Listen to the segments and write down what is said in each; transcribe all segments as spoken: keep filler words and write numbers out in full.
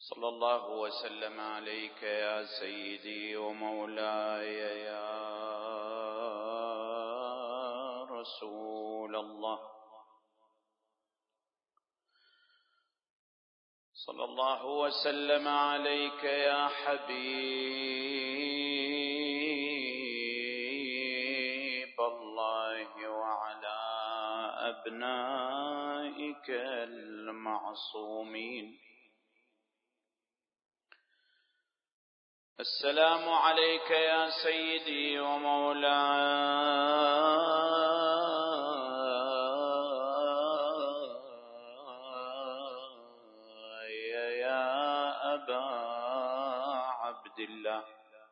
صلى الله وسلم عليك يا سيدي ومولاي يا رسول الله. صلى الله وسلم عليك يا حبيب الله وعلى أبنائك المعصومين. السلام عليك يا سيدي ومولاي يا أبا عبد الله،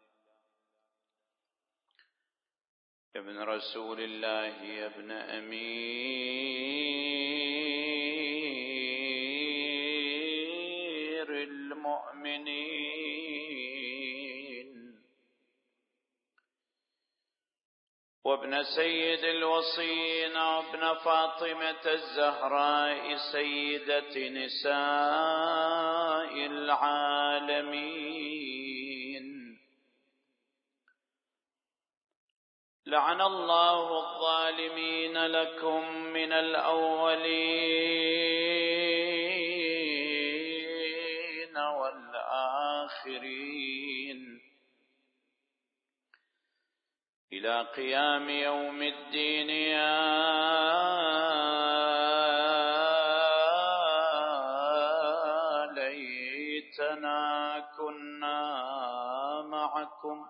يا ابن رسول الله، يا ابن أمير المؤمنين، وابن سيد الوصيين، وابن فاطمة الزهراء سيدة نساء العالمين. لعن الله الظالمين لكم من الأولين والآخرين إلى قيام يوم الدين. يا ليتنا كنا معكم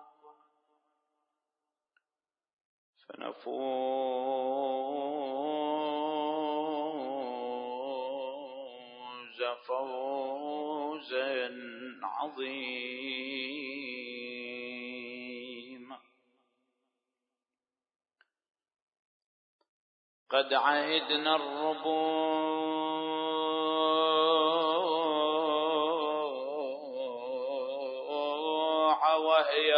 فنفوز فوزا عظيما. قد عهدنا الربوع وهي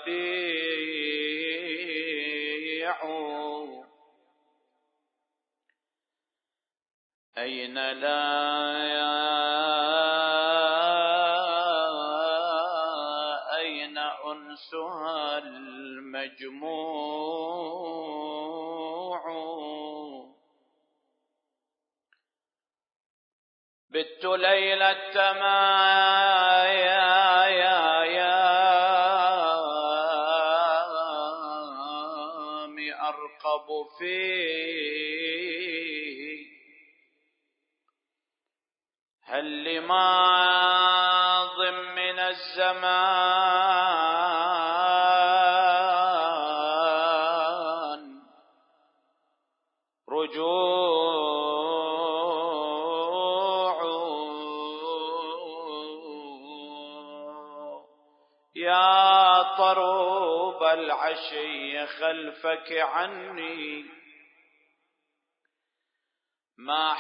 ربيع، أين لا أين أنسها المجموع. بت ليلة ما يا يا يام أرقب فيه، هل لماض من الزمان رجوع. يا طروب العشي خلفك عني، ما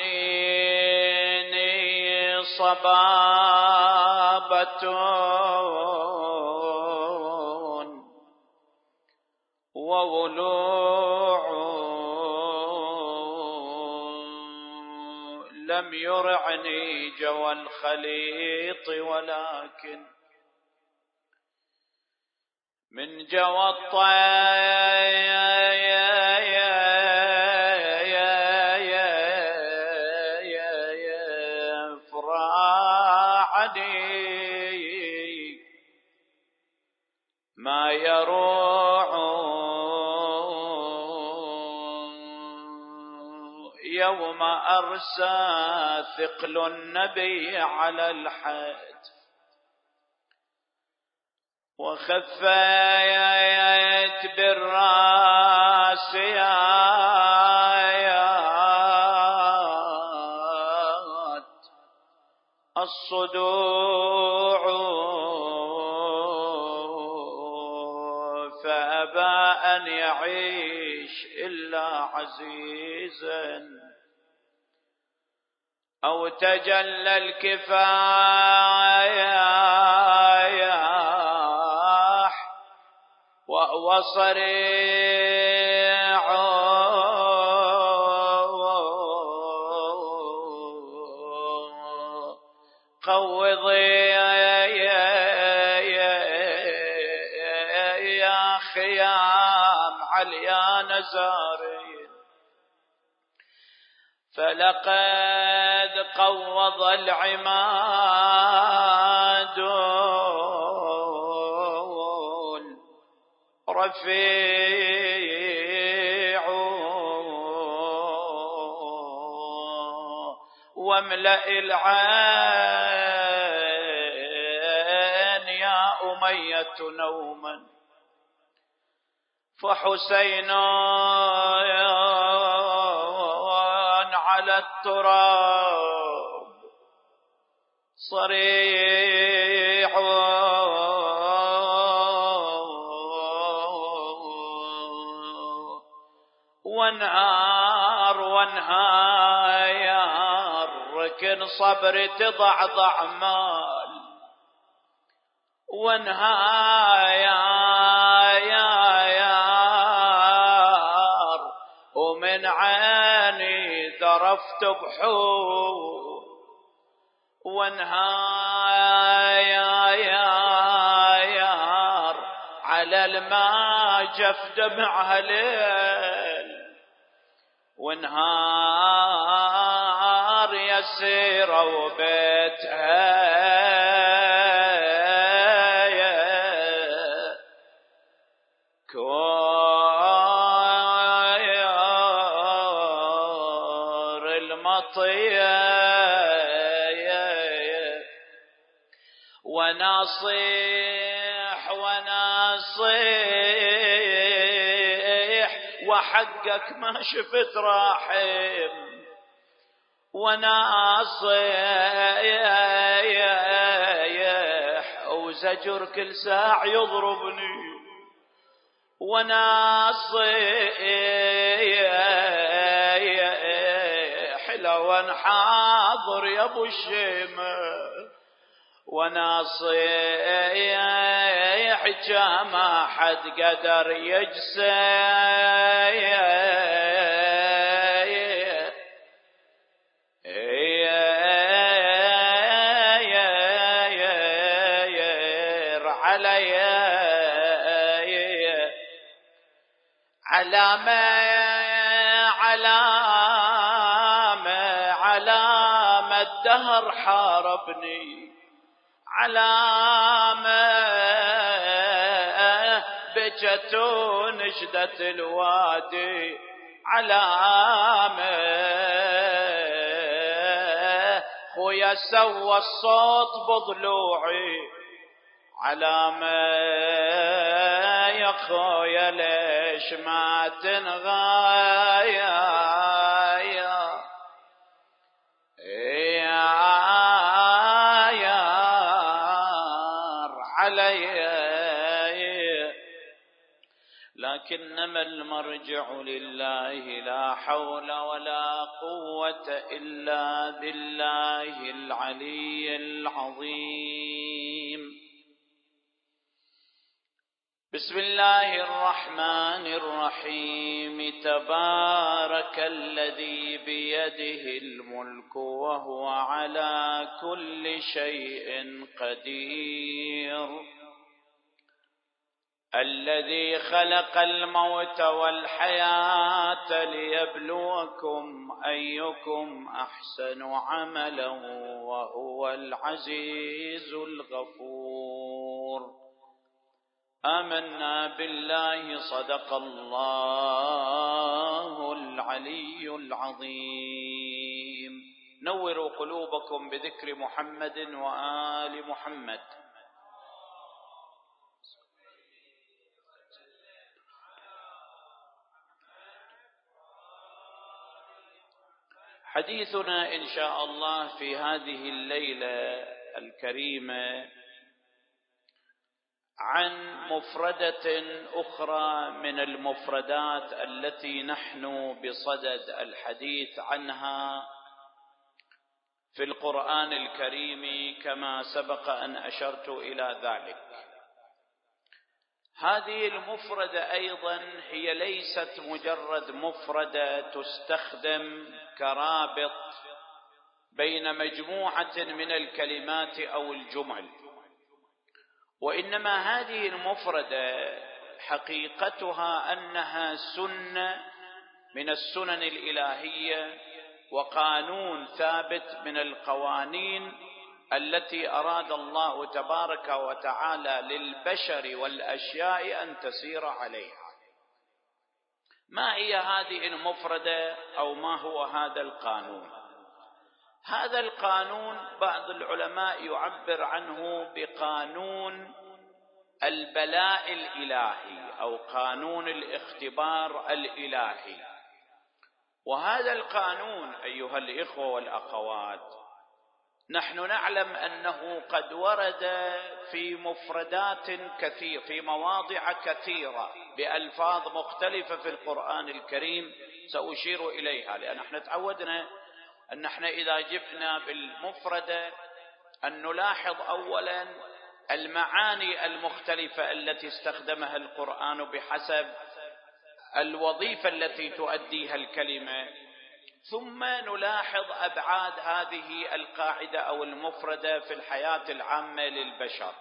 حنيني صبابة وولوع، لم يرعني جوى الخليط ولكن من جوى الطيف راعني ما يروع. يوم أرسى ثقل النبي على الحد وخفيت بالراس آيات الصدوع، فأبى أن يعيش إلا عزيزا أو تجلى الكفاية وهو صريع. قوضي يا خيام عليان زارين، فلقد قوض العماد الرفيع واملأ العين يا أمية نوما، فحسين على التراب صريع وانهار وانهار ركن صبر تضعضع مال، وانهار ومن عيني ذرفت بحور، وانهار على الماء جف دمعها ليل، ونهار يسير وبيتها كور المطية وناصيح وناصيح وحقك ما شفت راحم، وناصيح وزجر كل ساع يضربني، وناصيح لو انحاضر يا ابو الشيمه، وناصيح ما حد قدر يجسير علي علامة علامة علامة الدهر حاربني، علامة بجت ونشدت الوادي، علامة خويا سوى الصوت بضلوعي، علامة يا خويا ليش ما تنغايا لكنما المرجع لله لا حول ولا قوة إلا بالله العلي العظيم. بسم الله الرحمن الرحيم. تبارك الذي بيده الملك وهو على كل شيء قدير، الذي خلق الموت والحياة ليبلوكم أيكم أحسن عملا وهو العزيز الغفور. آمنا بالله صدق الله العلي العظيم. نوروا قلوبكم بذكر محمد وآل محمد. حديثنا إن شاء الله في هذه الليلة الكريمة عن مفردة أخرى من المفردات التي نحن بصدد الحديث عنها في القرآن الكريم كما سبق أن أشرت إلى ذلك. هذه المفردة أيضا هي ليست مجرد مفردة تستخدم كرابط بين مجموعة من الكلمات أو الجمل، وإنما هذه المفردة حقيقتها أنها سنة من السنن الإلهية وقانون ثابت من القوانين التي أراد الله تبارك وتعالى للبشر والأشياء أن تسير عليها. ما هي هذه المفردة أو ما هو هذا القانون؟ هذا القانون بعض العلماء يعبر عنه بقانون البلاء الإلهي أو قانون الاختبار الإلهي. وهذا القانون أيها الإخوة والأخوات نحن نعلم أنه قد ورد في مفردات كثيرة في مواضع كثيرة بألفاظ مختلفة في القرآن الكريم، سأشير إليها، لأن احنا تعودنا أن احنا إذا جبنا بالمفردة أن نلاحظ أولا المعاني المختلفة التي استخدمها القرآن بحسب الوظيفة التي تؤديها الكلمة، ثم نلاحظ أبعاد هذه القاعدة أو المفردة في الحياة العامة للبشر.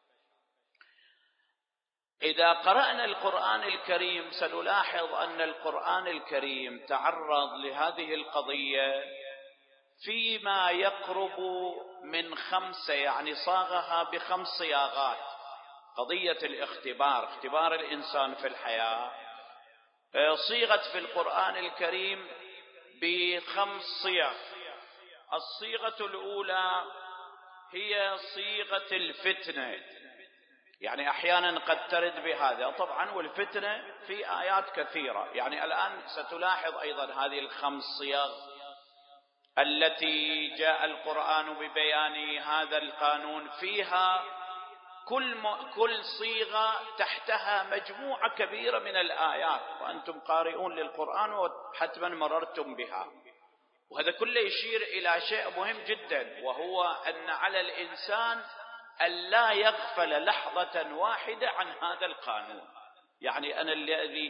إذا قرأنا القرآن الكريم سنلاحظ أن القرآن الكريم تعرض لهذه القضية فيما يقرب من خمسة، يعني صاغها بخمس صياغات. قضية الاختبار، اختبار الإنسان في الحياة، صيغت في القرآن الكريم بخمس صيغ. الصيغة الأولى هي صيغة الفتنة، يعني أحيانا قد ترد بهذا طبعا، والفتنة في آيات كثيرة. يعني الآن ستلاحظ أيضا هذه الخمس صيغ التي جاء القرآن ببيان هذا القانون، فيها كل كل صيغة تحتها مجموعة كبيرة من الآيات، وأنتم قارئون للقرآن وحتما مررتم بها. وهذا كله يشير إلى شيء مهم جدا، وهو أن على الإنسان أن لا يغفل لحظة واحدة عن هذا القانون. يعني أنا الذي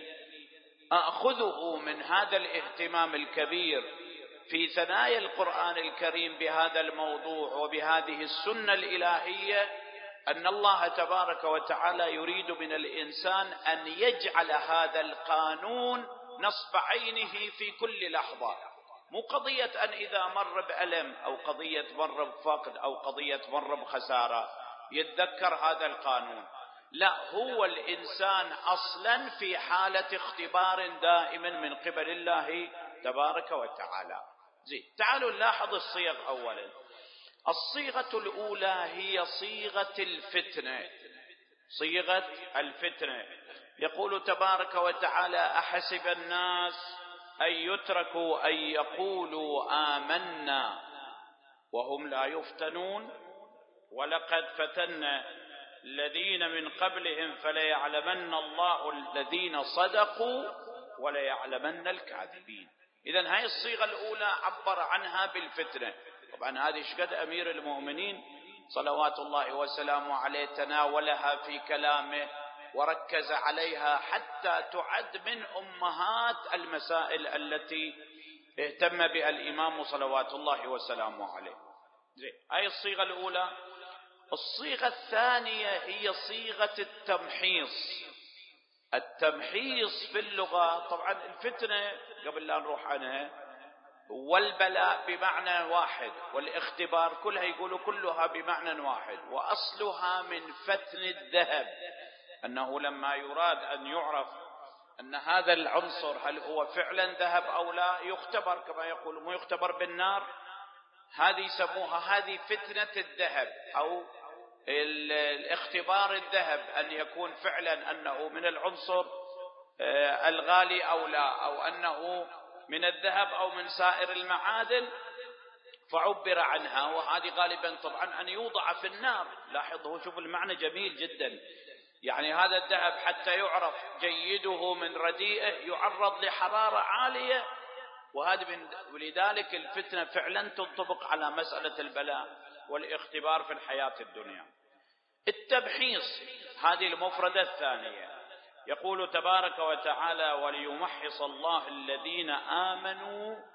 أخذه من هذا الاهتمام الكبير في ثنايا القرآن الكريم بهذا الموضوع وبهذه السنة الإلهية، أن الله تبارك وتعالى يريد من الإنسان أن يجعل هذا القانون نصب عينه في كل لحظة، مو قضية أن إذا مر بألم أو قضية مر بفقد أو قضية مر بخسارة يتذكر هذا القانون، لا، هو الإنسان أصلا في حالة اختبار دائم من قبل الله تبارك وتعالى. زين، تعالوا نلاحظ الصيغ أولا. الصيغة الأولى هي صيغة الفتنة، صيغة الفتنة. يقول تبارك وتعالى: أحسب الناس أن يتركوا أن يقولوا آمنا وهم لا يفتنون ولقد فتنا الذين من قبلهم فليعلمن الله الذين صدقوا وليعلمن الكاذبين. إذن هاي الصيغة الأولى عبر عنها بالفتنة. طبعا هذه شقد أمير المؤمنين صلوات الله وسلامه عليه تناولها في كلامه وركز عليها حتى تعد من أمهات المسائل التي اهتم بها الإمام صلوات الله وسلامه عليه. هاي الصيغة الأولى. الصيغة الثانية هي صيغة التمحيص. التمحيص في اللغة، طبعا الفتنة قبل لا نروح عنها والبلاء بمعنى واحد، والاختبار كلها يقولوا كلها بمعنى واحد، وأصلها من فتن الذهب، أنه لما يراد أن يعرف أن هذا العنصر هل هو فعلا ذهب أو لا يختبر، كما يقول مو يختبر بالنار، هذه يسموها هذه فتنة الذهب أو الاختبار الذهب، أن يكون فعلا أنه من العنصر الغالي أو لا، أو أنه من الذهب أو من سائر المعادن فعبر عنها. وهذه غالبا طبعا أن يوضع في النار. لاحظوا، شوف المعنى جميل جدا. يعني هذا الذهب حتى يعرف جيده من رديئه يعرض لحرارة عالية، وهذا من ولذلك الفتنة فعلا تنطبق على مسألة البلاء والاختبار في الحياة الدنيا. التمحيص هذه المفردة الثانية. يقول تبارك وتعالى: وليمحص الله الذين آمنوا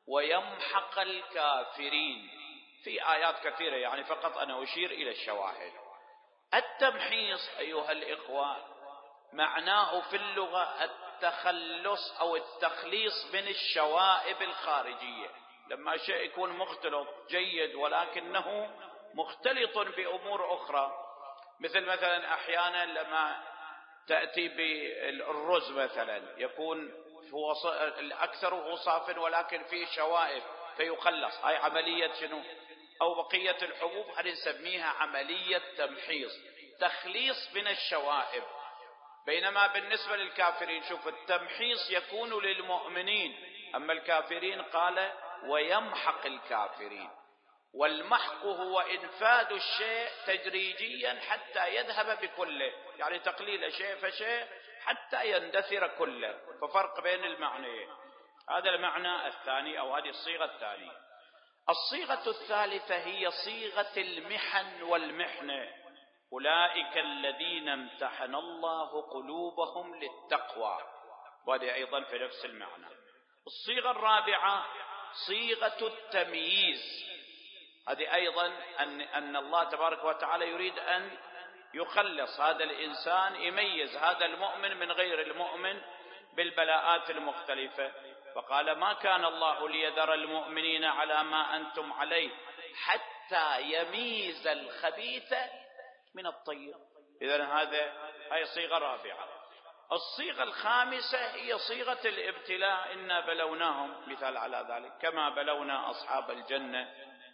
ويمحق الكافرين، في آيات كثيرة يعني فقط أنا أشير إلى الشواهد. التمحيص أيها الإخوة معناه في اللغة التخلص أو التخليص من الشوائب الخارجية. لما شيء يكون مختلط جيد ولكنه مختلط بأمور أخرى، مثل مثلا أحيانا لما تأتي بالرز مثلا يكون هو الأكثر صاف ولكن فيه شوائب فيخلص، هاي عملية شنو؟ أو بقية الحبوب هنسميها عملية تمحيص، تخليص من الشوائب. بينما بالنسبة للكافرين شوف التمحيص يكون للمؤمنين، أما الكافرين قال ويمحق الكافرين. والمحق هو إنفاذ الشيء تدريجيا حتى يذهب بكله، يعني تقليل شيء فشيء حتى يندثر كله، ففرق بين المعنيين. هذا المعنى الثاني أو هذه الصيغة الثانية. الصيغة الثالثة هي صيغة المحن والمحنة، أولئك الذين امتحن الله قلوبهم للتقوى، وهذه أيضا في نفس المعنى. الصيغة الرابعة صيغة التمييز، هذه أيضا أن, أن الله تبارك وتعالى يريد أن يخلص هذا الإنسان، يميز هذا المؤمن من غير المؤمن بالبلاءات المختلفة. فقال ما كان الله ليذر المؤمنين على ما أنتم عليه حتى يميز الخبيث من الطيب. إذن هذا هي صيغة رابعة. الصيغة الخامسة هي صيغة الابتلاء، إنا بلوناهم، مثال على ذلك كما بلونا أصحاب الجنة،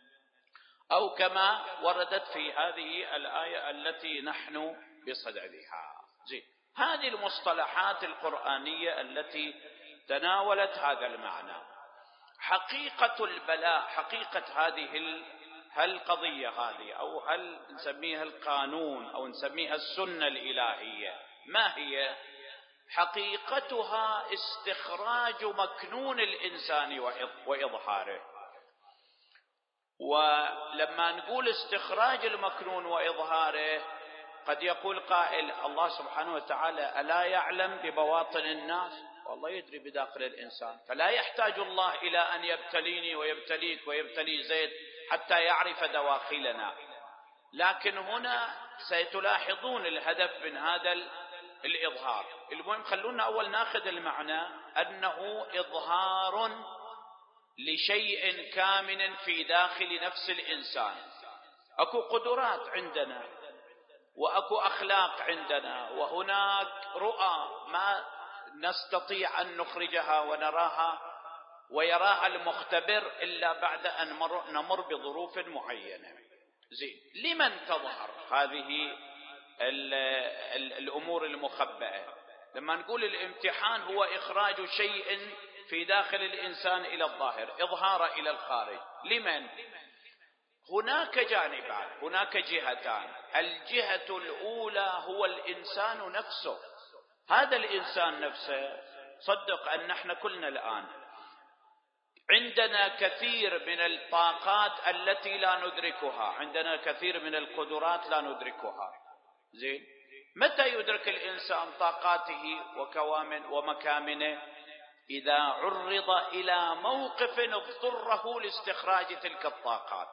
أو كما وردت في هذه الآية التي نحن بصددها. زين، هذه المصطلحات القرآنية التي تناولت هذا المعنى. حقيقة البلاء، حقيقة هذه هالقضية هذه، أو هل نسميها القانون أو نسميها السنة الإلهية، ما هي؟ حقيقتها استخراج مكنون الإنسان وإظهاره. ولما نقول استخراج المكنون وإظهاره قد يقول قائل الله سبحانه وتعالى ألا يعلم ببواطن الناس؟ والله يدري بداخل الإنسان، فلا يحتاج الله إلى أن يبتليني ويبتليك ويبتلي زيد حتى يعرف دواخلنا. لكن هنا ستلاحظون الهدف من هذا الإظهار. المهم خلونا أول ناخذ المعنى أنه إظهار لشيء كامن في داخل نفس الإنسان. أكو قدرات عندنا وأكو أخلاق عندنا، وهناك رؤى ما نستطيع أن نخرجها ونراها ويراها المختبر إلا بعد أن نمر بظروف معينة. زين، لمن تظهر هذه الأمور المخبئة؟ لما نقول الامتحان هو إخراج شيء في داخل الإنسان إلى الظاهر، إظهار إلى الخارج. لمن؟ هناك جانبان، هناك جهتان. الجهة الأولى هو الإنسان نفسه. هذا الإنسان نفسه صدق أن نحن كلنا الآن عندنا كثير من الطاقات التي لا ندركها، عندنا كثير من القدرات لا ندركها. زين، متى يدرك الإنسان طاقاته وكوامن ومكامنه؟ إذا عرض إلى موقف اضطره لاستخراج تلك الطاقات.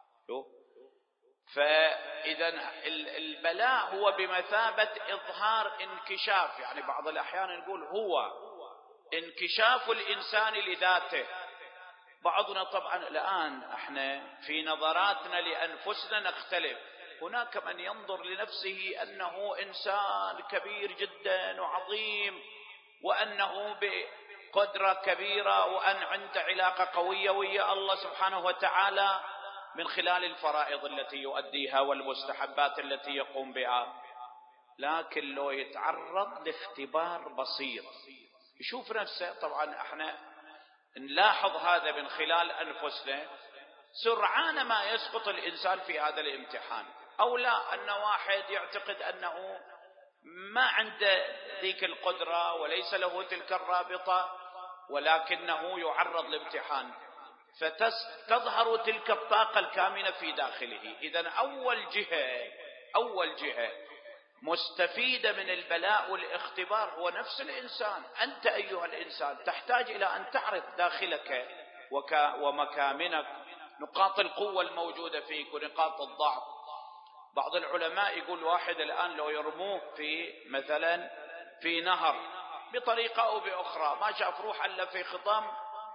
فإذا البلاء هو بمثابة إظهار انكشاف، يعني بعض الأحيان نقول هو انكشاف الإنسان لذاته. بعضنا طبعا الآن احنا في نظراتنا لأنفسنا نختلف. هناك من ينظر لنفسه أنه إنسان كبير جدا وعظيم، وأنه بقدرة كبيرة، وأن عنده علاقة قوية ويا الله سبحانه وتعالى من خلال الفرائض التي يؤديها والمستحبات التي يقوم بها. لكن لو يتعرض لاختبار بسيط يشوف نفسه، طبعا احنا نلاحظ هذا من خلال أنفسنا، سرعان ما يسقط الإنسان في هذا الامتحان. أو لا، أن واحد يعتقد أنه ما عنده ذيك القدرة وليس له تلك الرابطة، ولكنه يعرض لامتحان فتظهر تلك الطاقة الكامنة في داخله. إذن أول جهة أول جهة مستفيدة من البلاء والاختبار هو نفس الإنسان. أنت أيها الإنسان تحتاج إلى أن تعرف داخلك ومكامنك، نقاط القوة الموجودة فيك ونقاط الضعف. بعض العلماء يقول واحد الآن لو يرموه في مثلا في نهر بطريقة أو بأخرى، ما شاف روح إلا في خضم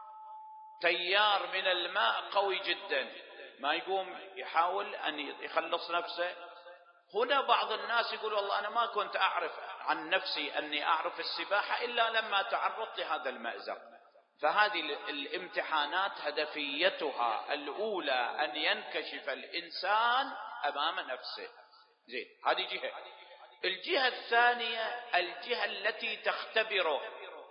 تيار من الماء قوي جدا، ما يقوم يحاول أن يخلص نفسه. هنا بعض الناس يقول والله أنا ما كنت أعرف عن نفسي أني أعرف السباحة إلا لما تعرضت لهذا المأزق. فهذه الامتحانات هدفيتها الأولى أن ينكشف الإنسان أمام نفسه. زين، هذه جهة. الجهة الثانية الجهة التي تختبره،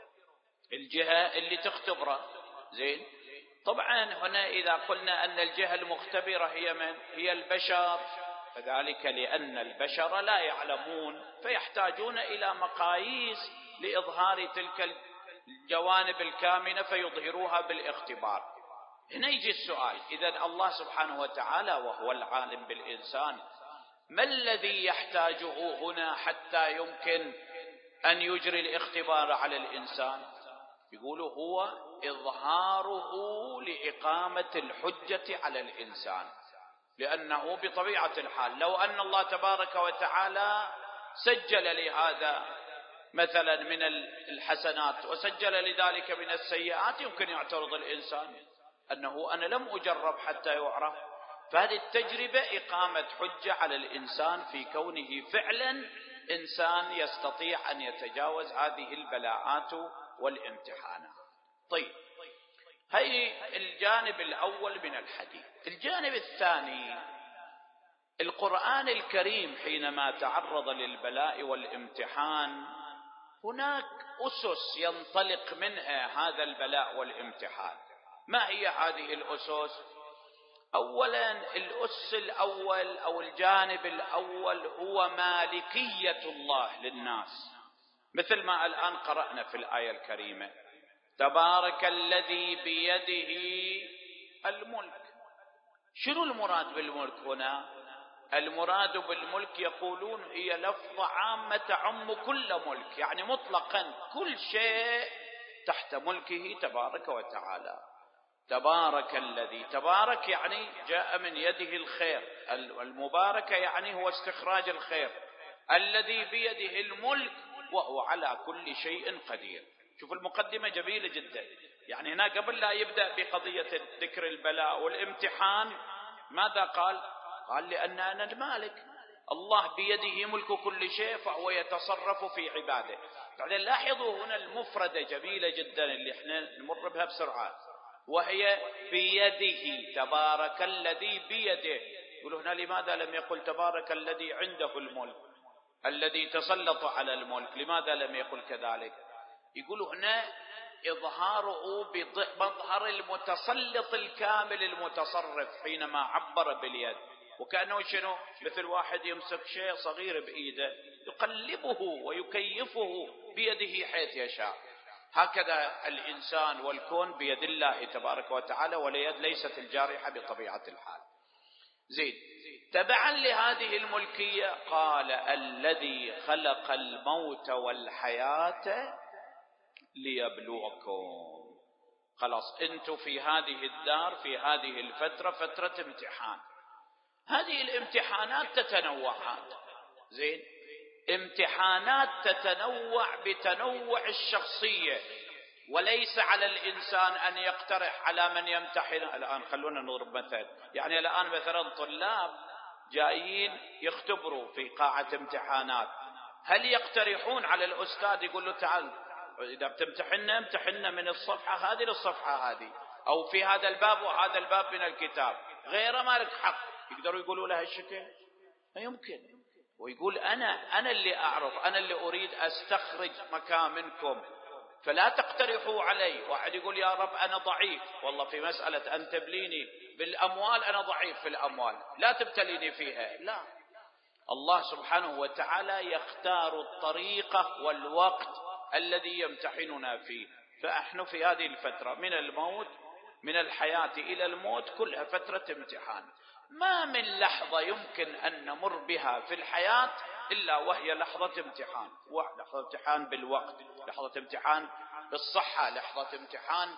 الجهة اللي تختبره. زين، طبعا هنا إذا قلنا أن الجهة المختبرة هي من؟ هي البشر، فذلك لأن البشر لا يعلمون فيحتاجون إلى مقاييس لإظهار تلك الجوانب الكامنة فيظهروها بالاختبار. هنا يجي السؤال، إذن الله سبحانه وتعالى وهو العالم بالإنسان ما الذي يحتاجه هنا حتى يمكن أن يجري الاختبار على الإنسان؟ يقولوا هو إظهاره لإقامة الحجة على الإنسان، لأنه بطبيعة الحال لو أن الله تبارك وتعالى سجل لهذا مثلا من الحسنات وسجل لذلك من السيئات يمكن يعترض الإنسان أنه أنا لم أجرب حتى يعرف. فهذه التجربة إقامة حجة على الإنسان في كونه فعلا إنسان يستطيع أن يتجاوز هذه البلاءات والامتحانات. طيب، هي الجانب الأول من الحديث. الجانب الثاني، القرآن الكريم حينما تعرض للبلاء والامتحان هناك أسس ينطلق منها هذا البلاء والامتحان. ما هي هذه الأسس؟ أولا، الأس الأول أو الجانب الأول هو مالكية الله للناس، مثل ما الآن قرأنا في الآية الكريمة تبارك الذي بيده الملك. شنو المراد بالملك هنا؟ المراد بالملك يقولون هي لفظة عامة تعم كل ملك، يعني مطلقا كل شيء تحت ملكه تبارك وتعالى. تبارك الذي، تبارك يعني جاء من يده الخير، المبارك يعني هو استخراج الخير، الذي بيده الملك وهو على كل شيء قدير. شوف المقدمة جميلة جدا، يعني هنا قبل لا يبدأ بقضية ذكر البلاء والامتحان ماذا قال؟ قال لأن أنا المالك، الله بيده ملك كل شيء فهو يتصرف في عباده. بعدين لاحظوا هنا المفردة جميلة جدا اللي احنا نمر بها بسرعة، وهي بيده، تبارك الذي بيده. يقولوا هنا لماذا لم يقل تبارك الذي عنده الملك الذي تسلط على الملك؟ لماذا لم يقل كذلك؟ يقولوا هنا إظهاره بمظهر المتسلط الكامل المتصرف حينما عبر باليد، وكأنه شنو؟ مثل واحد يمسك شيء صغير بإيده يقلبه ويكيفه بيده حيث يشاء. هكذا الإنسان والكون بيد الله تبارك وتعالى، واليد ليست الجارحة بطبيعة الحال. زين، تبعا لهذه الملكية قال الذي خلق الموت والحياة ليبلوكم. خلاص انتم في هذه الدار في هذه الفترة فترة امتحان. هذه الامتحانات تتنوعات. زين، امتحانات تتنوع بتنوع الشخصية، وليس على الإنسان أن يقترح على من يمتحن. الآن خلونا نضرب مثال، يعني الآن مثلا طلاب جايين يختبروا في قاعة امتحانات، هل يقترحون على الأستاذ يقول له تعال إذا بتمتحننا امتحننا من الصفحة هذه للصفحة هذه، أو في هذا الباب وهذا الباب من الكتاب، غير ما لك حق؟ يقدروا يقولوا له هالشكل؟ ما يمكن. ويقول أنا أنا اللي أعرف، أنا اللي أريد أستخرج مكامنكم، فلا تقترحوا علي. واحد يقول يا رب أنا ضعيف، والله في مسألة أن تبليني بالأموال أنا ضعيف في الأموال، لا تبتليني فيها. لا، الله سبحانه وتعالى يختار الطريقة والوقت الذي يمتحننا فيه. فإحنا في هذه الفترة من الموت، من الحياة إلى الموت، كلها فترة امتحان. ما من لحظة يمكن أن نمر بها في الحياة إلا وهي لحظة امتحان. لحظة امتحان بالوقت، لحظة امتحان بالصحة، لحظة امتحان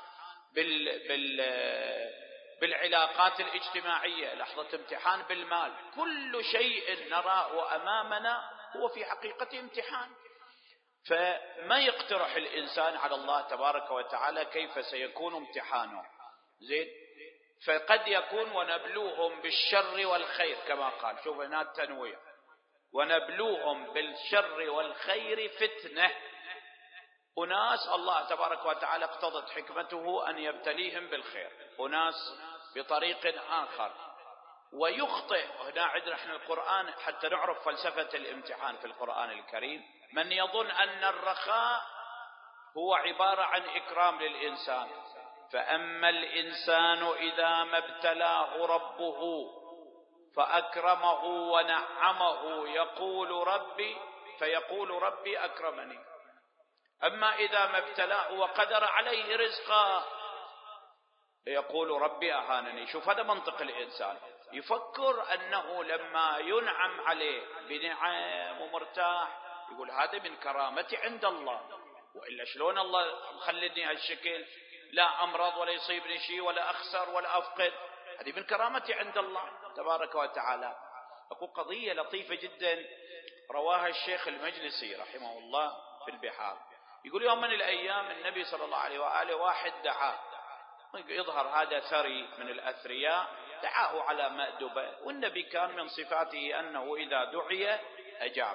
بال بال بالعلاقات الاجتماعية، لحظة امتحان بالمال، كل شيء نراه أمامنا هو في حقيقة امتحان. فما يقترح الإنسان على الله تبارك وتعالى كيف سيكون امتحانه. زين، فقد يكون ونبلوهم بالشر والخير كما قال، شوف هنا التنويع، ونبلوهم بالشر والخير فتنة. أناس الله تبارك وتعالى اقتضت حكمته أن يبتليهم بالخير، أناس بطريق آخر. ويخطئ هنا عندنا احنا القرآن حتى نعرف فلسفة الامتحان في القرآن الكريم. من يظن أن الرخاء هو عبارة عن إكرام للإنسان، فأما الإنسان إذا ما ابتلاه ربه فأكرمه ونعمه يقول ربي فيقول ربي أكرمني، أما إذا ما ابتلاه وقدر عليه رزقا يقول ربي أهانني. شوف هذا منطق الإنسان، يفكر أنه لما ينعم عليه بنعم ومرتاح يقول هذا من كرامتي عند الله، وإلا شلون الله مخلدني هالشكل، لا أمرض ولا يصيبني شيء ولا أخسر ولا أفقد، هذه من كرامتي عند الله تبارك وتعالى. أقول قضية لطيفة جدا رواها الشيخ المجلسي رحمه الله في البحار، يقول يوم من الأيام النبي صلى الله عليه وآله واحد دعاه، يظهر هذا ثري من الأثرياء، دعاه على مأدبة، والنبي كان من صفاته أنه إذا دعي أجاب.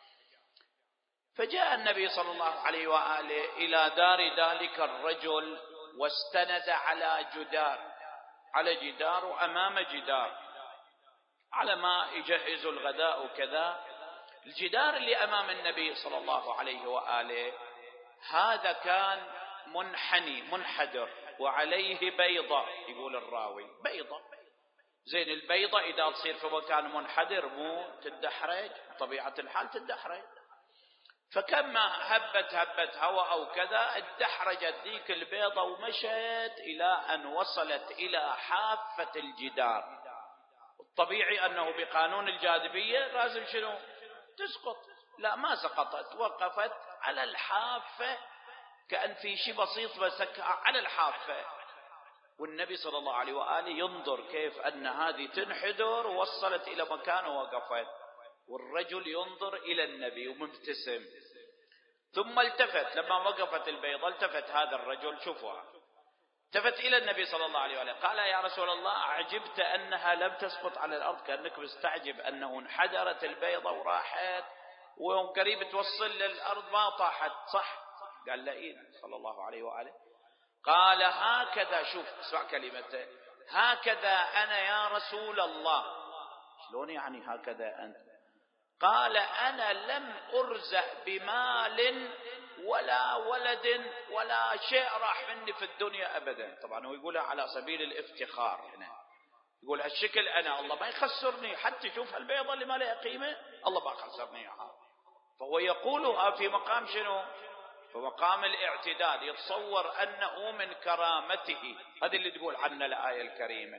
فجاء النبي صلى الله عليه وآله إلى دار ذلك الرجل واستند على جدار، على جدار وأمام جدار، على ما يجهز الغداء وكذا. الجدار اللي أمام النبي صلى الله عليه وآله هذا كان منحني منحدر وعليه بيضة، يقول الراوي بيضة. زين، البيضة إذا تصير في مكان منحدر مو تدحرج، طبيعة الحال تدحرج، فكما هبت هبت هواء أو كذا ادحرجت ذيك البيضة ومشت إلى أن وصلت إلى حافة الجدار. الطبيعي أنه بقانون الجاذبية لازم شنو؟ تسقط. لا، ما سقطت، وقفت على الحافة كأن في شيء بسيط مسكها على الحافة، والنبي صلى الله عليه وآله ينظر كيف أن هذه تنحدر ووصلت إلى مكان ووقفت، والرجل ينظر إلى النبي ومبتسم. ثم التفت لما وقفت البيضة، التفت هذا الرجل، شوفوا، التفت إلى النبي صلى الله عليه وآله قال يا رسول الله أعجبت أنها لم تسقط على الأرض، كأنك مستعجب أنه انحدرت البيضة وراحت وقريب توصل للأرض ما طاحت، صح؟ قال لا إيه صلى الله عليه وآله. قال هكذا، شوف اسمع كلمته، هكذا أنا يا رسول الله. شلون يعني هكذا أنت؟ قال أنا لم أرزق بمال ولا ولد ولا شيء راح مني في الدنيا أبدا. طبعا هو يقولها على سبيل الافتخار هنا، يقول هالشكل أنا الله ما يخسرني، حتى شوف البيضة اللي ما لها قيمة الله ما خسرني إياها. فهو يقولها في مقام شنو؟ في مقام الاعتداد، يتصور أنه من كرامته. هذه اللي تقول عنه الآية الكريمة،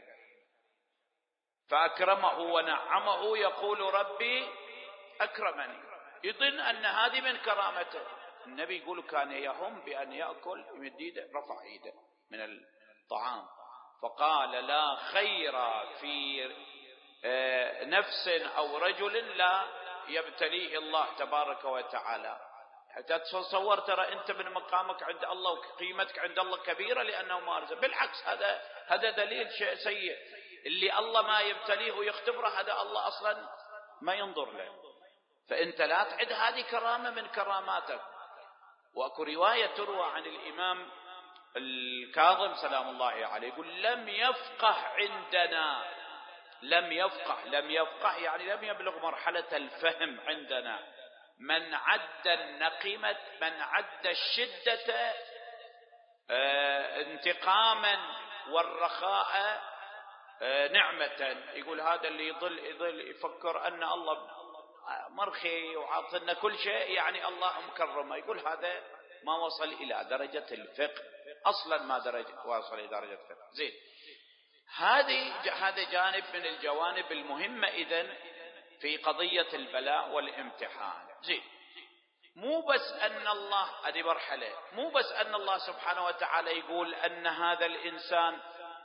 فأكرمه ونعمه يقول ربي أكرمني، يظن أن هذه من كرامته. النبي يقول كان يهم بأن يأكل يمد ايده، رفع ايده من الطعام، فقال لا خير في نفس أو رجل لا يبتليه الله تبارك وتعالى. حتى تصور ترى أنت من مقامك عند الله وقيمتك عند الله كبيرة لأنه ما رزق، بالعكس هذا هذا دليل شيء سيء. اللي الله ما يبتليه ويختبره هذا الله أصلا ما ينظر له، فأنت لا تعد هذه كرامة من كراماتك. وأكو رواية تروى عن الإمام الكاظم سلام الله عليه يقول لم يفقه عندنا، لم يفقه لم يفقه يعني لم يبلغ مرحلة الفهم عندنا من عد النقمة، من عد الشدة اه انتقاما والرخاء اه نعمة. يقول هذا اللي يظل يظل يفكر أن الله مرخي وعطنا كل شيء يعني الله مكرمه، يقول هذا ما وصل إلى درجة الفقه أصلا، ما درجة وصل إلى درجة الفقه. زين، هذه هذا جانب من الجوانب المهمة إذن في قضية البلاء والامتحان. زين، مو بس أن الله، هذه مرحلة، مو بس أن الله سبحانه وتعالى يقول أن هذا الإنسان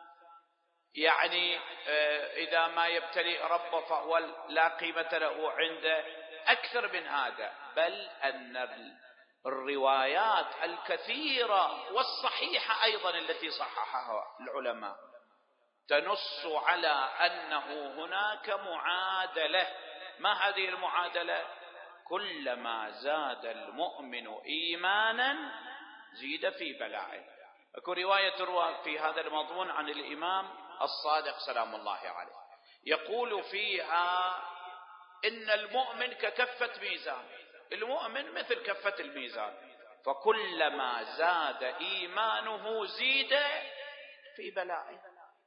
يعني إذا ما يبتلي ربه فهو لا قيمة له عنده، أكثر من هذا، بل أن الروايات الكثيرة والصحيحة أيضا التي صححها العلماء تنص على أنه هناك معادلة. ما هذه المعادلة؟ كلما زاد المؤمن إيمانا زيد في بلائه. أكو رواية تروى في هذا المضمون عن الإمام الصادق سلام الله عليه، يقول فيها إن المؤمن ككفة ميزان، المؤمن مثل كفة الميزان، فكلما زاد إيمانه زيد في بلائه.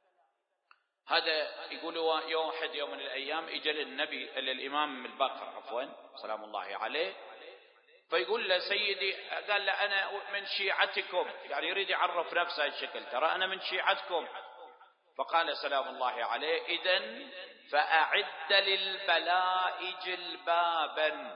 هذا يقولوا يوم واحد يوم من الأيام إجا للنبي للإمام الباقر عفوا سلام الله عليه، فيقول له سيدي، قال له أنا من شيعتكم، يعني يريد يعرف نفسه الشكل، ترى أنا من شيعتكم. فقال سلام الله عليه إذن فأعد للبلاء جلبابا،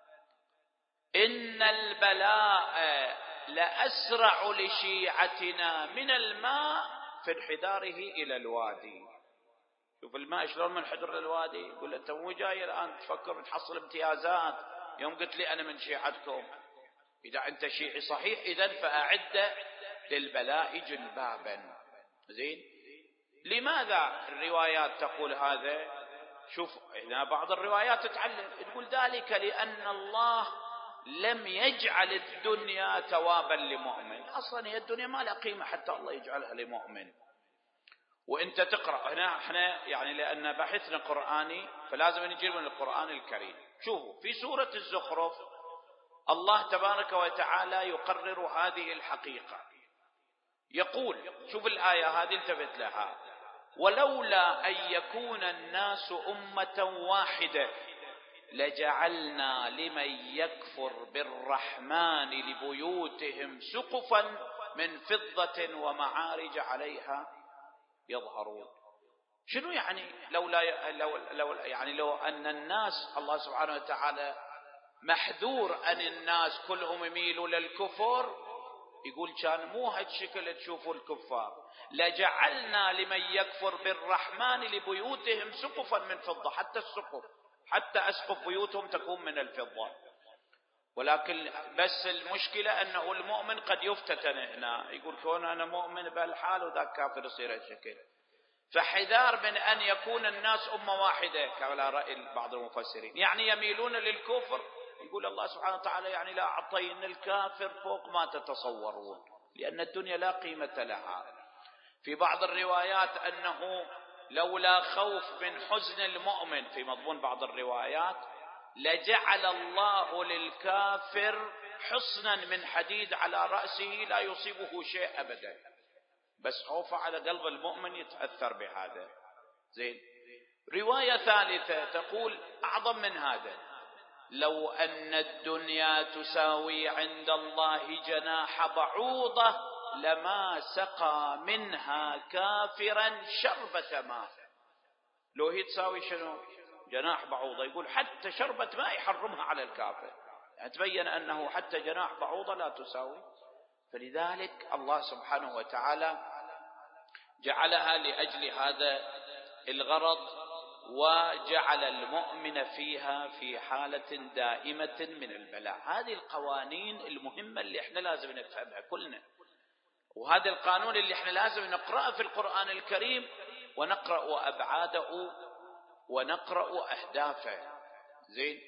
إن البلاء لأسرع لشيعتنا من الماء في انحداره إلى الوادي. شوف الماء شلون منحدر للوادي، يقول أنت مو جاي الآن تفكر تحصل امتيازات يوم قلت لي أنا من شيعتكم. إذا أنت شيعي صحيح إذن فأعد للبلاء جلبابا. زين، لماذا الروايات تقول هذا؟ شوف هنا بعض الروايات تتعلم تقول ذلك لأن الله لم يجعل الدنيا ثوابا لمؤمن، أصلا هي الدنيا ما لها قيمة حتى الله يجعلها لمؤمن. وانت تقرأ هنا احنا يعني لأن بحثنا قرآني فلازم نجيب من القرآن الكريم. شوفوا في سورة الزخرف الله تبارك وتعالى يقرر هذه الحقيقة، يقول شوف الآية هذه التفت لها، ولولا أن يكون الناس أمة واحدة لجعلنا لمن يكفر بالرحمن لبيوتهم سقفا من فضة ومعارج عليها يظهرون. شنو يعني لولا لو, لو يعني لو أن الناس الله سبحانه وتعالى محذور أن الناس كلهم يميلوا للكفر، يقول كان مو هالشكل تشوفوا الكفار، لجعلنا لمن يكفر بالرحمن لبيوتهم سقفا من فضة، حتى السقف حتى أسقف بيوتهم تكون من الفضة. ولكن بس المشكلة أنه المؤمن قد يفتتن هنا، يقول كون أنا مؤمن بهالحال وذاك كافر يصير هالشكل. فحذار من أن يكون الناس أمة واحدة كما رأي بعض المفسرين، يعني يميلون للكفر. يقول الله سبحانه وتعالى يعني لا أعطينا الكافر فوق ما تتصورون، لأن الدنيا لا قيمة لها. في بعض الروايات أنه لولا خوف من حزن المؤمن في مضمون بعض الروايات لجعل الله للكافر حصنا من حديد على رأسه لا يصيبه شيء أبدا، بس خوفه على قلب المؤمن يتأثر بهذا. زين، رواية ثالثة تقول أعظم من هذا، لو أن الدنيا تساوي عند الله جناح بعوضة لما سقى منها كافرا شربة ماء. لو هي تساوي شنو؟ جناح بعوضة، يقول حتى شربة ماء يحرمها على الكافر، يعني تبين أنه حتى جناح بعوضة لا تساوي. فلذلك الله سبحانه وتعالى جعلها لأجل هذا الغرض، وجعل المؤمن فيها في حالة دائمة من البلاء. هذه القوانين المهمة اللي احنا لازم نفهمها كلنا، وهذا القانون اللي احنا لازم نقرأه في القرآن الكريم، ونقرأ أبعاده ونقرأ أهدافه. زين،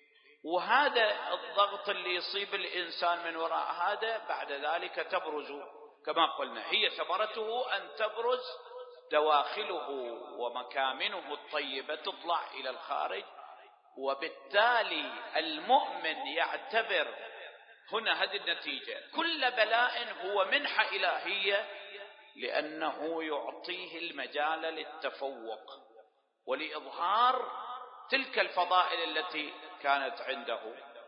وهذا الضغط اللي يصيب الإنسان من وراء هذا بعد ذلك تبرز كما قلنا، هي ثمرته أن تبرز دواخله ومكامنه الطيبة تطلع إلى الخارج. وبالتالي المؤمن يعتبر هنا هذه النتيجة، كل بلاء هو منحة إلهية، لأنه يعطيه المجال للتفوق ولإظهار تلك الفضائل التي كانت عنده.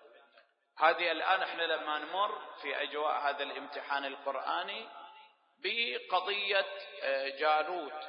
هذه الآن احنا لما نمر في أجواء هذا الامتحان القرآني بقضية جالوت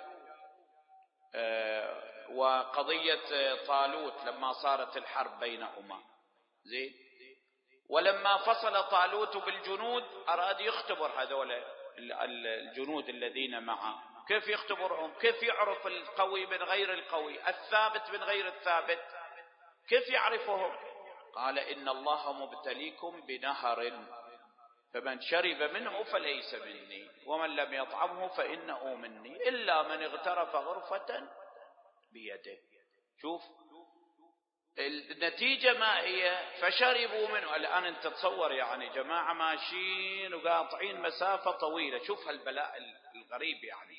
وقضية طالوت لما صارت الحرب بينهما، زين، ولما فصل طالوت بالجنود أراد يختبر هذول الجنود الذين معه، كيف يختبرهم؟ كيف يعرف القوي من غير القوي، الثابت من غير الثابت، كيف يعرفهم؟ قال إن الله مبتليكم بنهر فمن شرب منه فليس مني ومن لم يطعمه فإنه مني إلا من اغترف غرفة بيده. شوف النتيجة ما هي؟ فشربوا منه. الآن انت تصور يعني جماعة ماشيين وقاطعين مسافة طويلة، شوف هالبلاء الغريب، يعني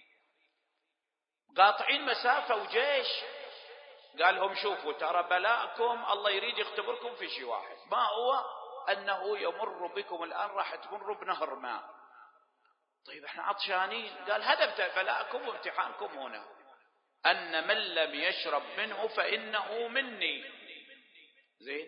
قاطعين مسافة وجيش قال لهم شوفوا ترى بلاءكم الله يريد يختبركم في شيء واحد، ما هو؟ أنه يمر بكم الآن راح تمروا بنهر ماء. طيب احنا عطشانين. قال هدف بلاءكم وامتحانكم هنا أن من لم يشرب منه فإنه مني، زين،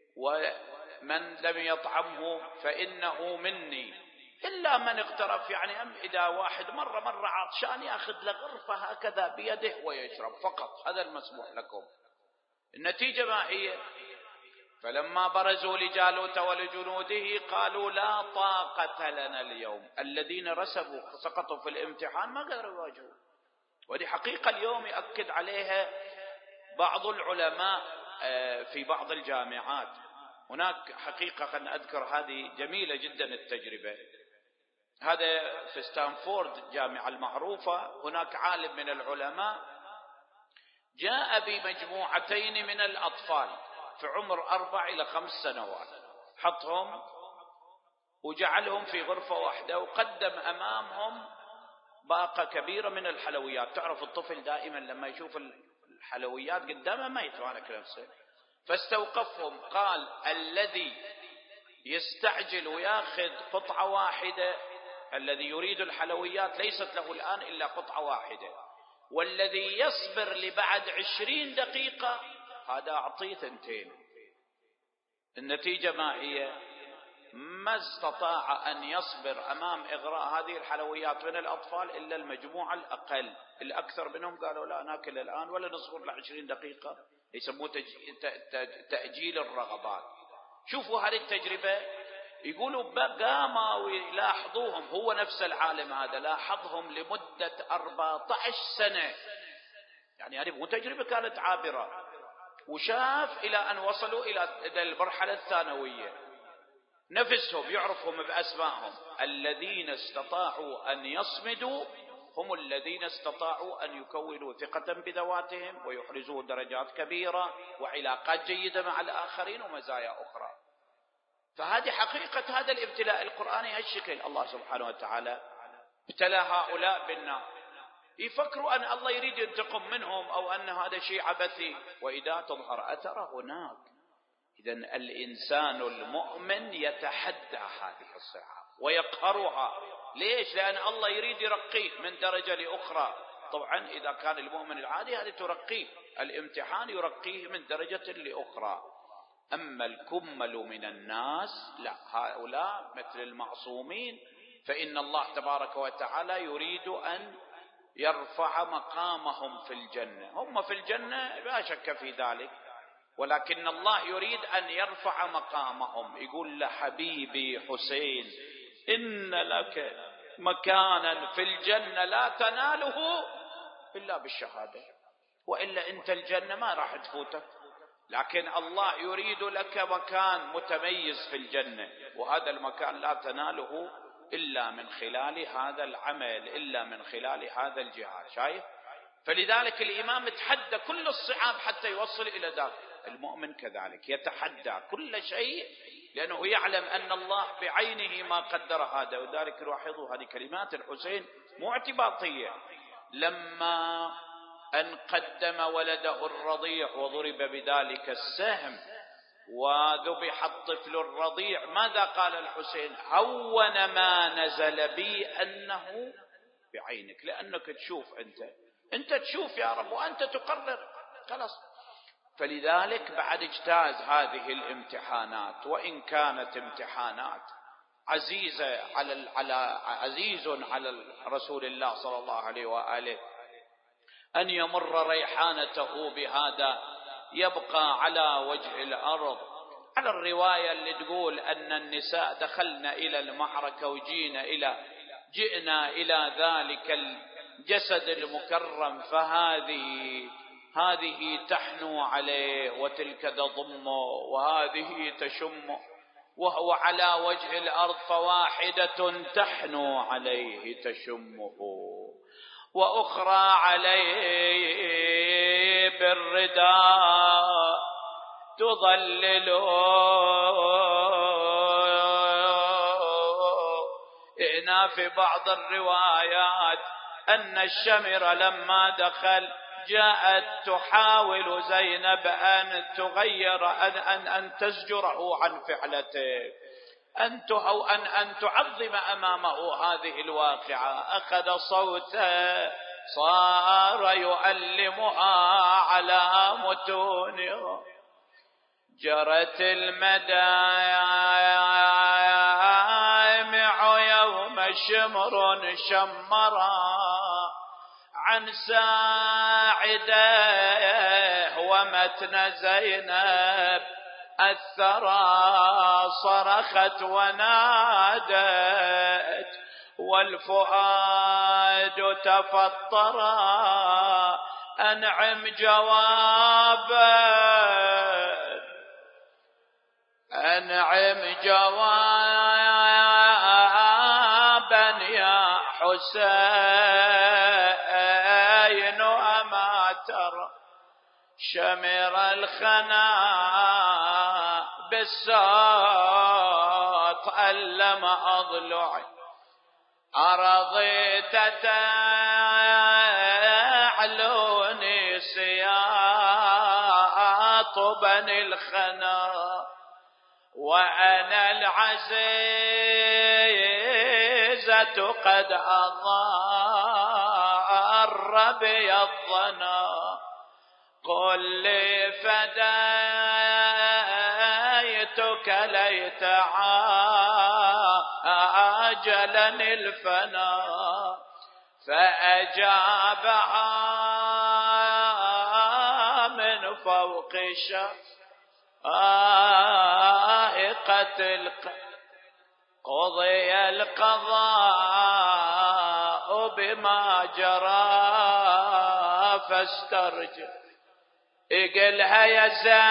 ومن لم يطعمه فإنه مني إلا من اغترف. يعني أم إذا واحد مرة مرة عطشان يأخذ لغرفة هكذا بيده ويشرب فقط، هذا المسموح لكم. النتيجة ما هي؟ فلما برزوا لجالوت ولجنوده قالوا لا طاقة لنا اليوم. الذين رسبوا سقطوا في الامتحان ما قدروا يواجهوا، ودي حقيقة اليوم يؤكد عليها بعض العلماء في بعض الجامعات. هناك حقيقة خلنا أذكر هذه جميلة جدا التجربة، هذا في ستانفورد جامعة المعروفة. هناك عالم من العلماء جاء بمجموعتين من الأطفال في عمر أربع إلى خمس سنوات، حطهم وجعلهم في غرفة واحدة وقدم أمامهم باقة كبيرة من الحلويات. تعرف الطفل دائما لما يشوف الحلويات قدامه ما يتمالك نفسه، فاستوقفهم قال الذي يستعجل وياخذ قطعة واحدة، الذي يريد الحلويات ليست له الآن إلا قطعة واحدة، والذي يصبر لبعد عشرين دقيقة هذا أعطيه ثنتين. النتيجة ما هي؟ ما استطاع أن يصبر أمام إغراء هذه الحلويات من الأطفال إلا المجموعة الأقل. الأكثر منهم قالوا لا ناكل الآن ولا نصبر لعشرين دقيقة، يسموه تأجيل الرغبات. شوفوا هذه التجربة، يقولوا قاموا ويلاحظوهم، هو نفس العالم هذا لاحظهم لمدة أربعة عشر سنة، يعني هذه مو تجربة كانت عابرة، وشاف إلى أن وصلوا إلى المرحلة الثانوية نفسهم يعرفهم بأسمائهم. الذين استطاعوا أن يصمدوا هم الذين استطاعوا أن يكونوا ثقة بذواتهم ويحرزوا درجات كبيرة وعلاقات جيدة مع الآخرين ومزايا أخرى. فهذه حقيقة هذا الابتلاء القرآني هالشكل. الله سبحانه وتعالى ابتلى هؤلاء بالنار، يفكروا أن الله يريد ينتقم منهم أو أن هذا شيء عبثي، وإذا تظهر أثره هناك. إذن الإنسان المؤمن يتحدى هذه الصعاب ويقهرها. ليش؟ لأن الله يريد يرقيه من درجة لأخرى. طبعا إذا كان المؤمن العادي هذه ترقيه، الامتحان يرقيه من درجة لأخرى. أما الكمل من الناس لا، هؤلاء مثل المعصومين، فإن الله تبارك وتعالى يريد أن يرفع مقامهم في الجنة. هم في الجنة لا شك في ذلك، ولكن الله يريد أن يرفع مقامهم. يقول لحبيبي حسين إن لك مكانا في الجنة لا تناله إلا بالشهادة، وإلا أنت الجنة ما راح تفوتك، لكن الله يريد لك مكان متميز في الجنة، وهذا المكان لا تناله إلا من خلال هذا العمل، إلا من خلال هذا الجهاد. شايف؟ فلذلك الإمام تحدى كل الصعاب حتى يوصل إلى ذلك. المؤمن كذلك يتحدى كل شيء لأنه يعلم أن الله بعينه ما قدر هذا. وذلك لاحظوا هذه كلمات الحسين مو اعتباطية. لما أن قدم ولده الرضيع وضرب بذلك السهم وذبح الطفل الرضيع، ماذا قال الحسين؟ هون ما نزل بي أنه بعينك، لأنك تشوف، أنت أنت تشوف يا رب وأنت تقرر، خلاص. فلذلك بعد اجتاز هذه الامتحانات، وإن كانت امتحانات عزيزة على على عزيز على رسول الله صلى الله عليه وآله أن يمر ريحانته بهذا، يبقى على وجه الأرض على الرواية اللي تقول أن النساء دخلنا إلى المعركة وجينا إلى جئنا إلى ذلك الجسد المكرم، فهذه هذه تحنو عليه وتلك تضمه وهذه تشمه، وهو على وجه الأرض فواحدة تحنو عليه تشمه وأخرى عليه بالرداء تظلله. هنا في بعض الروايات أن الشمر لما دخل جاءت تحاول زينب أن تغير أن, أن, أن تزجره عن فعلته، أن أو أن, أن تعظم أمامه هذه الواقعة. أخذ صوته صار يؤلمها على متونها، جرت المدامع يوم شمر شمرا عن ساعده ومتن زينب الثرى صرخت ونادت والفؤاد تفطرا أنعم جوابا أنعم جوابا يا حسين أما ترى شمر الخنا بالصوت ألم أضلعي أرضيت تعلوني سياط بني الخنا وأنا العزيزة قد أضار بي الظنا قل لي فدايتك ليت عاجلني الفنا فأجابها من فوق شائقة القلب قضي القضاء بما جرى فاسترجع. اقلها يا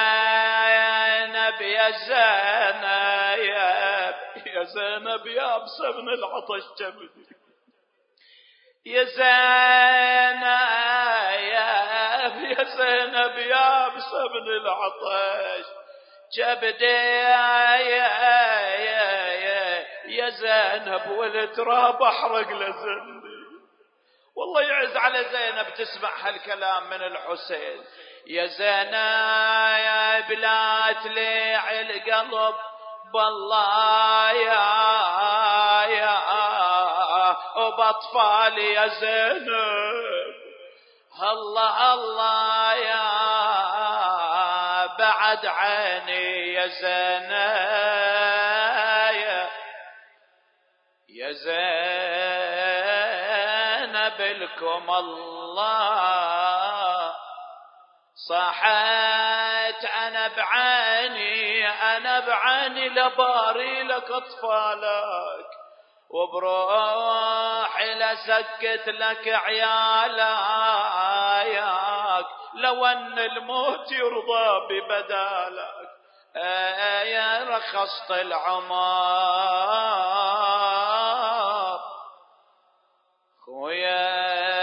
زينب يا زينب يا زينب يا بسبن العطش جبدي يا زينب يا زينب يا بسبن العطش جبدي يا يا يا زينب والتراب احرق لزندي. والله يعز على زينب تسمع هالكلام من الحسين. يا زينب لا تليع القلب بالله يا يا وباطفالي يا زينب الله الله يا بعد عيني يا زينب يا زينب لكم الله صحيت أنا بعيني أنا بعيني لباري لك أطفالك وبروحي لسكت لك عيالك لو أن الموت يرضى ببدالك يا رخصت العمر خويا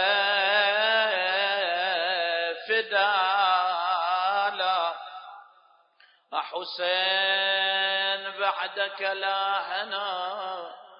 فدالك حسين بعدك لا هنا